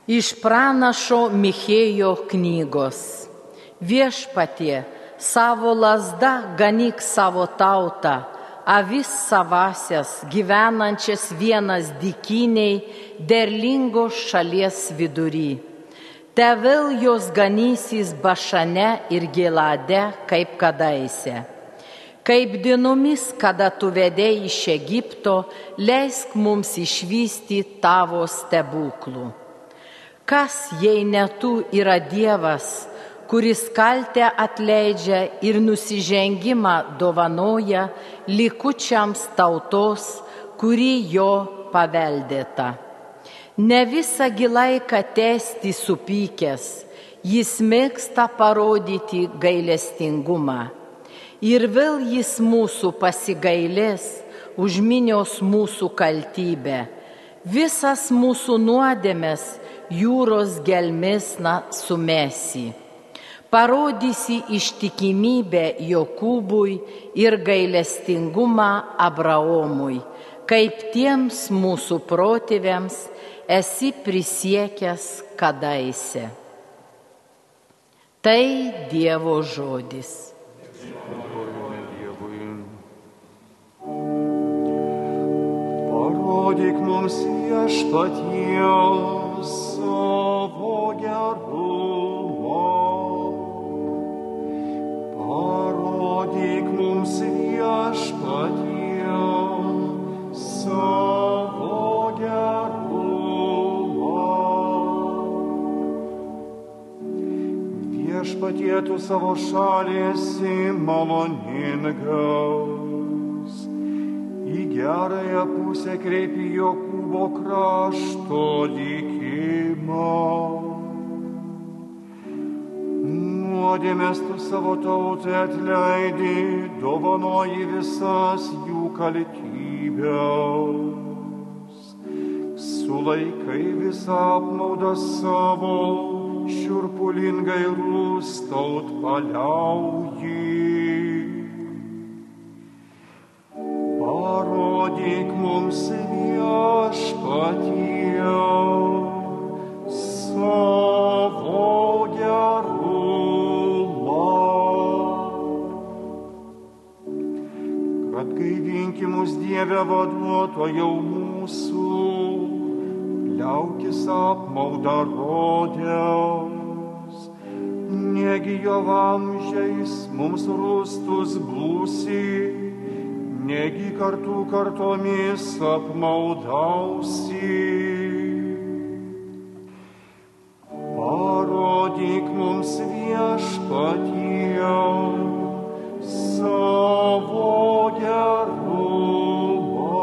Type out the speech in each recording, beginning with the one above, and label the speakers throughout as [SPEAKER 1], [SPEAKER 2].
[SPEAKER 1] Iš pranašo Michėjo knygos. Viešpatie, savo lazda ganyk savo tautą, avis savasias, gyvenančias vienas dykiniai, derlingos šalies vidury. Tevel jos ganysis Bašane ir Gilade kaip kadaise. Kaip dienomis, kada tu vedei iš Egipto, leisk mums išvysti tavo stebuklų. Kas, jei ne tu, yra Dievas, kuris kaltę atleidžia ir nusižengimą dovanoja likučiams tautos, kuri jo paveldėta. Ne visą laiką tęsti supykęs, jis mėgsta parodyti gailestingumą. Ir vėl jis mūsų pasigailės už minios mūsų kaltybę. Visas mūsų nuodėmes jūros gelmėsna sumesi. Parodysi ištikimybę Jokūbui ir gailestingumą Abraomui, kaip tiems mūsų protėviams esi prisiekęs kadaise. Tai Dievo žodis.
[SPEAKER 2] Parodyk mums Viešpatie savo gerumą. Parodyk mums Viešpatie savo gerumą. Viešpatie, tu savo šalį esi maloningas. Į gerąją pusę kreipi Jokūbo krašto likimą. Nuodėmes tu savo tautai atleidi, dovanoji visas jų kaltybes. Sulaikai visą apmaudą savo, šiurpulingai rūstaut paliauji. Parodyk mums Viešpatie savo gerumą. Atgaivinki mus, Dieve, vaduotojau mūsų, liaukis apmaudą rodęs, negi jo vamzdžiais mums rūstus blūsi, negi kartų kartomis apmaudausi. Parodyk mums Viešpatie savo gerumą.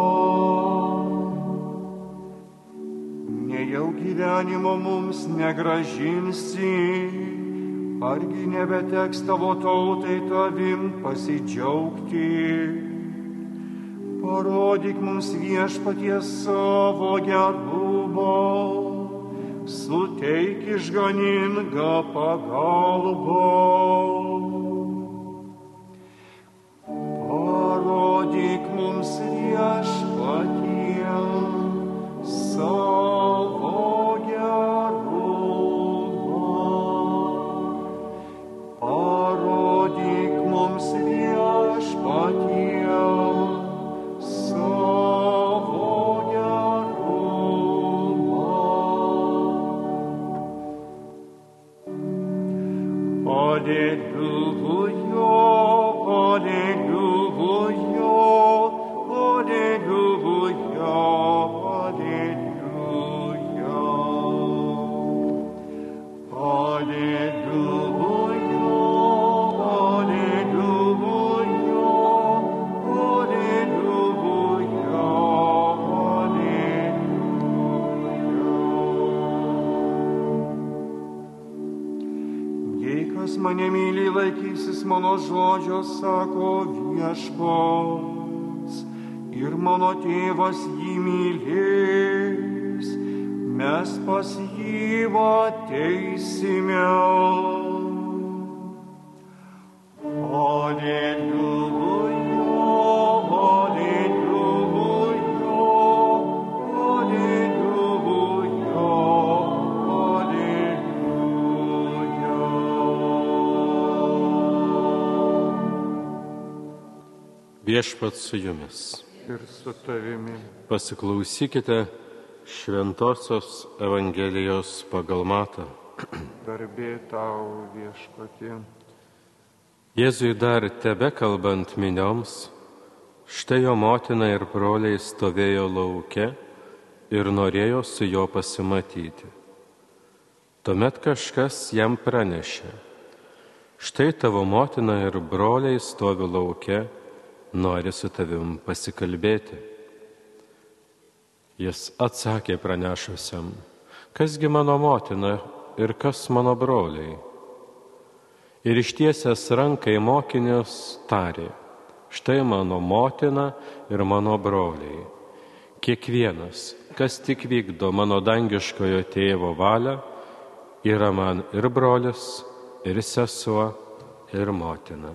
[SPEAKER 2] Nejau gyvenimo mums negrąžinsi, argi nebeteks tavo tautai tavim pasidžiaugti. Parodyk mums Viešpatie savo gerumą, suteik išganingą pagalbą. Parodyk mums Viešpatie savo gerumą. Parodyk mums Viešpatie Alleluia, alleluia, alleluia, alleluia. Alleluia, alleluia, alleluia. Jei kas mane myli, laikysis mano žodžio, sako Viešpats, ir mano tėvas jį mylės, mes pas jį ateisime. Alleluia, alleluia, alleluia,
[SPEAKER 3] Viešpats su jumis.
[SPEAKER 2] Ir su tavimi.
[SPEAKER 3] Pasiklausykite Šventosios Evangelijos pagal Matą.
[SPEAKER 2] Garbė tau, Viešpatie.
[SPEAKER 3] Jėzui dar tebe kalbant minioms, štai jo motina ir broliai stovėjo lauke ir norėjo su juo pasimatyti. Tuomet kažkas jam pranešė: štai tavo motina ir broliai stovi lauke, nori su tavim pasikalbėti. Jis atsakė pranešusiam: kasgi mano motina ir kas mano broliai? Ir ištiesęs ranką į mokinius tarė: štai mano motina ir mano broliai. Kiekvienas, kas tik vykdo mano dangiškojo tėvo valią, yra man ir brolis, ir sesuo, ir motina.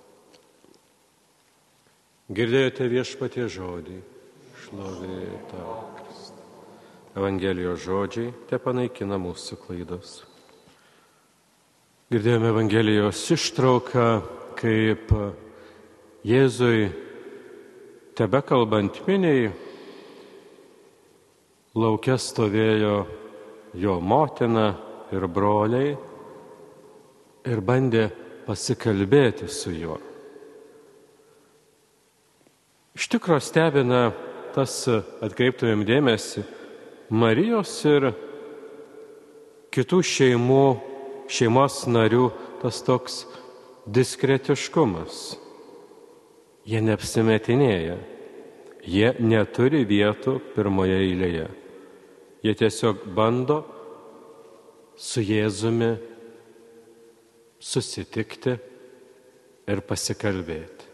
[SPEAKER 3] Girdėjote Viešpatie žodį, šlovė tau, Kriste. Evangelijos žodžiai tepanaikina mūsų klaidas. Girdėjome Evangelijos ištrauką, kaip Jėzui tebekalbant miniai, lauke stovėjo jo motina ir broliai ir bandė pasikalbėti su juo. Iš tikro stebina tas, atkreiptumėm dėmesį, Marijos ir kitų šeimos narių tas toks diskretiškumas. Jie neapsimetinėja, jie neturi vietų pirmoje eilėje. Jie tiesiog bando su Jėzumi susitikti ir pasikalbėti.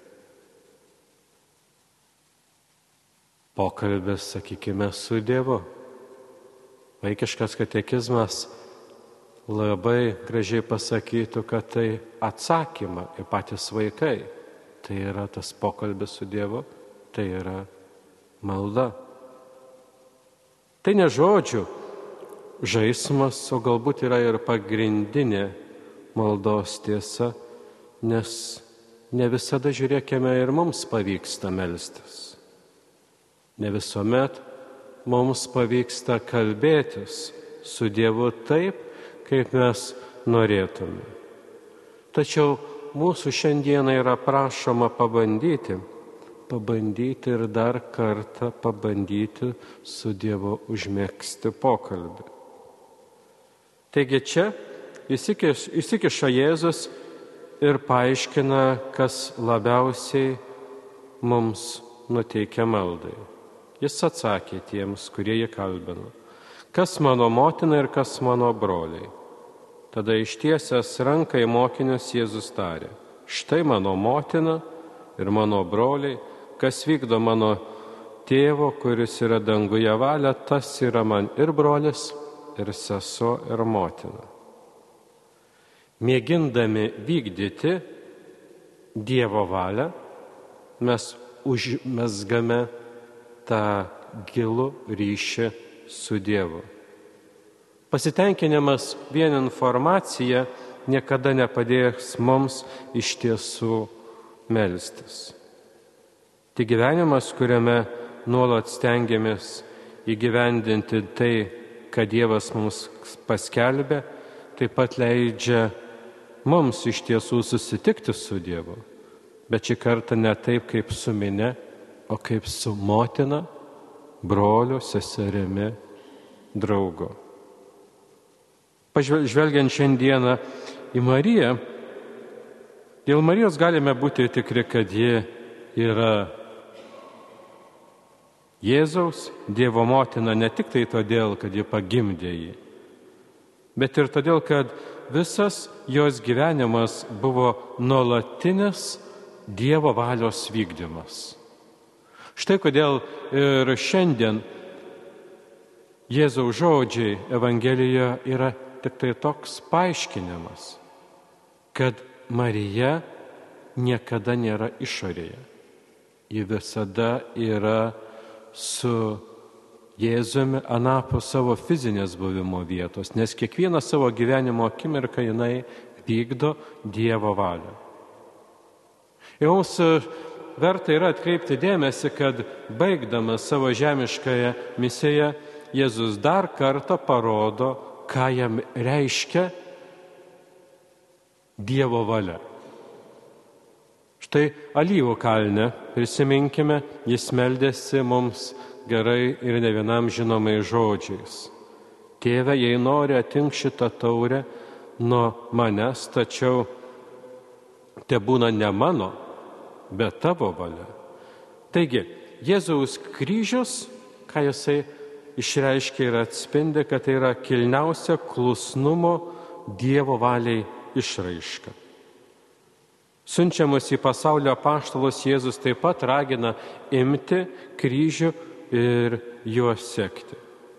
[SPEAKER 3] Pokalbis, sakykime, su Dievu. Vaikiškas katekizmas labai gražiai pasakytų, kad tai atsakymą į patys vaikai. Tai yra tas pokalbis su Dievu, tai yra malda. Tai ne žodžių žaismas, o galbūt yra ir pagrindinė maldos tiesa, nes ne visada, žiūrėkime, ir mums pavyksta melstis. Ne visuomet mums pavyksta kalbėtis su Dievu taip, kaip mes norėtume. Tačiau mūsų šiandieną yra prašoma pabandyti ir dar kartą pabandyti su Dievu užmegzti pokalbį. Taigi čia įsikiša Jėzus ir paaiškina, kas labiausiai mums nuteikia maldai. Jis atsakė tiems, kurie jį kalbino: kas mano motina ir kas mano broliai? Tada ištiesęs ranką į mokinius Jėzus tarė: štai mano motina ir mano broliai, kas vykdo mano tėvo, kuris yra danguje valią, tas yra man ir brolis, ir sesuo, ir motina. Mėgindami vykdyti Dievo valią, mes užmezgame tą gilų ryšį su Dievu. Pasitenkinimas vien informacija niekada nepadės mums iš tiesų melstis. Tik gyvenimas, kuriame nuolat stengiamės įgyvendinti tai, ką Dievas mums paskelbė, taip pat leidžia mums iš tiesų susitikti su Dievu, bet šį kartą ne taip kaip su minia, o kaip su motina, broliu, seserimi, draugu. Pažvelgiant šiandieną į Mariją, dėl Marijos galime būti tikri, kad ji yra Jėzaus, Dievo motina, ne tik tai todėl, kad ji pagimdė jį, bet ir todėl, kad visas jos gyvenimas buvo nuolatinis Dievo valios vykdymas. Štai kodėl ir šiandien Jėzaus žodžiai Evangelijoje yra tik tai toks paaiškinimas, kad Marija niekada nėra išorėje. Ji visada yra su Jėzumi anapus savo fizinės buvimo vietos, nes kiekvieną savo gyvenimo akimirką jinai vykdo Dievo valią. Ir mums verta yra atkreipti dėmesį, kad baigdamas savo žemiškąją misiją, Jėzus dar kartą parodo, ką jam reiškia Dievo valia. Štai Alyvų kalne, prisiminkime, jis meldėsi mums gerai ir ne vienam žinomai žodžiais. Tėve, jei nori, atink šitą taurę nuo manęs, tačiau tebūna ne mano, bet tavo valia. Taigi, Jėzaus kryžius, ką jisai išreiškia ir atspindi, kad tai yra kilniausia klusnumo Dievo valiai išraiška. Siunčiamus į pasaulio apaštalus Jėzus taip pat ragina imti kryžių ir juo sekti.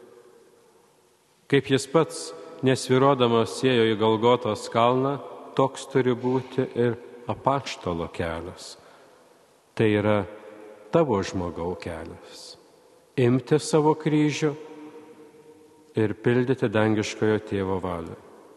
[SPEAKER 3] Kaip jis pats nesvyrodamas ėjo į Golgotos kalną, toks turi būti ir apaštalo kelias. Tai yra tavo žmogau kelias. Imti savo kryžių ir pildyti dangiškojo tėvo valią.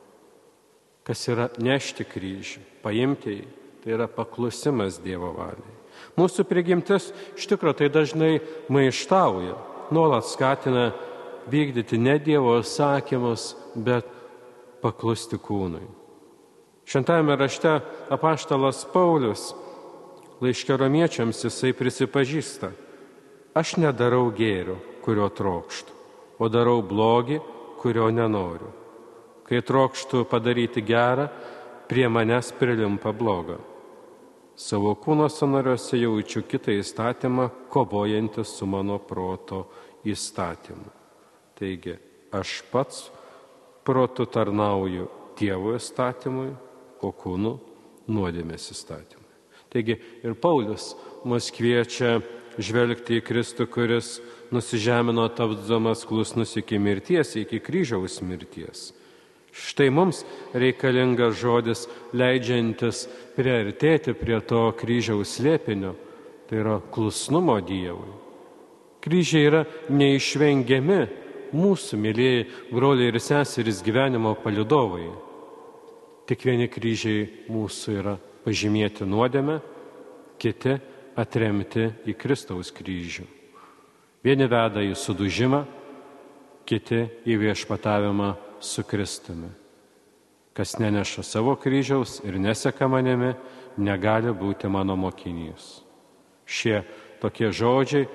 [SPEAKER 3] Kas yra nešti kryžių, paimti jį, tai yra paklusimas Dievo valiai. Mūsų prigimtis iš tikrųjų tai dažnai maištauja, nuolat skatina vykdyti ne Dievo įsakymus, bet paklusti kūnui. Šventajame rašte apaštalas Paulius laiške Romiečiams jisai prisipažįsta: aš nedarau gėrio, kurio trokštu, o darau blogį, kurio nenoriu. Kai trokštu padaryti gerą, prie manęs prilimpa bloga. Savo kūno sąnariuose jaučiu kitą įstatymą, kovojantį su mano proto įstatymu. Taigi, aš pats protu tarnauju Dievo įstatymui, o kūnu nuodėmės įstatymui. Taigi ir Paulius mus kviečia žvelgti į Kristų, kuris nusižemino tapdamas klusnus iki mirties, iki kryžiaus mirties. Štai mums reikalingas žodis, leidžiantis priartėti prie to kryžiaus slėpinio, tai yra klusnumo Dievui. Kryžiai yra neišvengiami mūsų, mylėjai broliai ir seserys, gyvenimo palydovai. Tik vieni kryžiai mūsų yra pažymėti nuodėme, kiti atremti į Kristaus kryžių. Vieni veda į sudužimą, kiti į viešpatavimą su Kristumi. Kas neneša savo kryžiaus ir neseka manimi, negali būti mano mokinys. Šie tokie žodžiai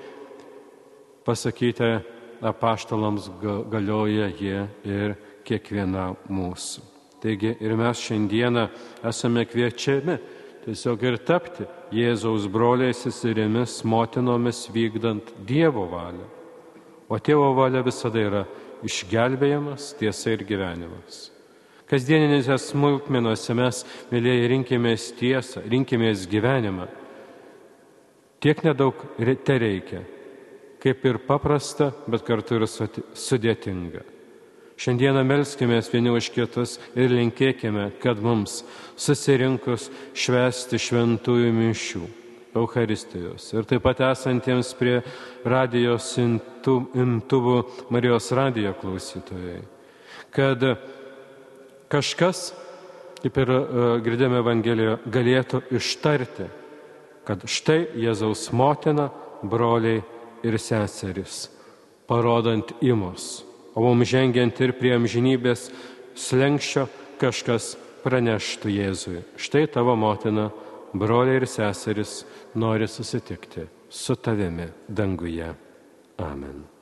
[SPEAKER 3] pasakyti apaštalams galioja jie ir kiekviena mūsų. Taigi ir mes šiandieną esame kviečiami tiesiog ir tapti Jėzaus broliais ir seserimis, motinomis, vykdant Dievo valią. O Tėvo valia visada yra išgelbėjimas, tiesa ir gyvenimas. Kasdieninėse smulkmenose mes, mylėjai, rinkimės tiesą, rinkimės gyvenimą. Tiek nedaug te reikia, kaip ir paprasta, bet kartu ir sudėtinga. Šiandieną melskimės vieni už kitus ir linkėkime, kad mums susirinkus švęsti šventųjų mišių, Eucharistijos ir taip pat esantiems prie radijos imtuvų Marijos radijo klausytojai, kad kažkas, kaip ir girdėjome Evangelijoje, galėtų ištarti, kad štai Jėzaus motina, broliai ir seserys, parodant į mus, o mums žengiant ir prie amžinybės slenksčio kažkas praneštų Jėzui. Štai tavo motina, broliai ir seserys nori susitikti su tavimi danguje. Amen.